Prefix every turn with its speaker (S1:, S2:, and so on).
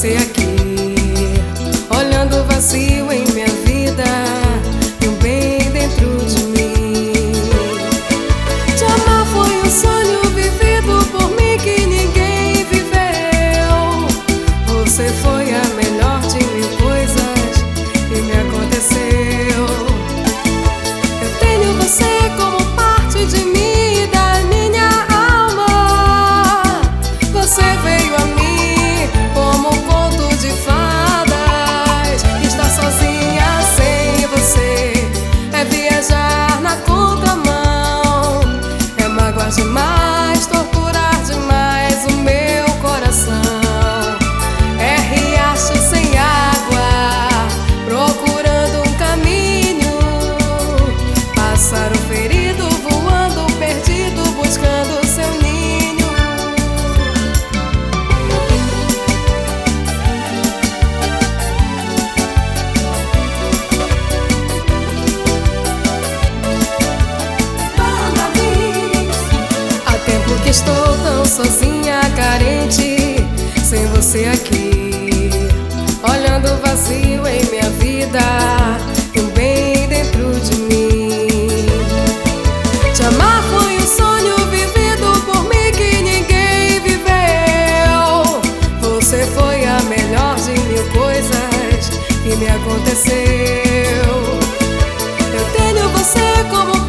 S1: você aqui, olhando o vazio em minha vida e um bem dentro de mim. Te amar foi um sonho vivido por mim que ninguém viveu. Você foi a melhor de mil coisas que me aconteceu. Eu tenho você como parte de mim, da minha alma. Você veio a mim como um conto de fadas. Estar sozinha sem você é viajar na contramão, é magoar demais, torturar demais o meu coração. É riacho sem água, procurando um caminho, pássaro ferido voando perdido, buscando seu ninho. Há tempo que estou tão sozinha, carente, sem você aqui, olhando o vazio em minha vida e um bem dentro de mim. Te amar foi um sonho vivido por mim que ninguém viveu. Você foi a melhor de mil coisas que me aconteceu. Eu tenho você como